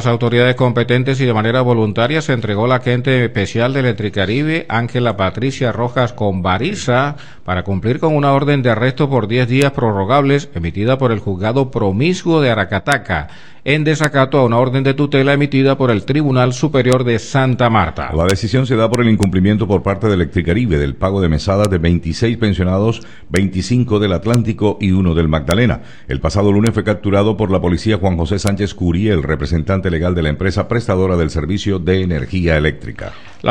las autoridades competentes y de manera voluntaria se entregó la agente especial de Electricaribe, Ángela Patricia Rojas Conbariza, para cumplir con una orden de arresto por 10 días prorrogables emitida por el juzgado promiscuo de Aracataca, en desacato a una orden de tutela emitida por el Tribunal Superior de Santa Marta. La decisión se da por el incumplimiento por parte de Electricaribe del pago de mesadas de 26 pensionados, 25 del Atlántico y 1 del Magdalena. El pasado lunes fue capturado por la policía Juan José Sánchez Curiel, representante legal de la empresa prestadora del servicio de energía eléctrica.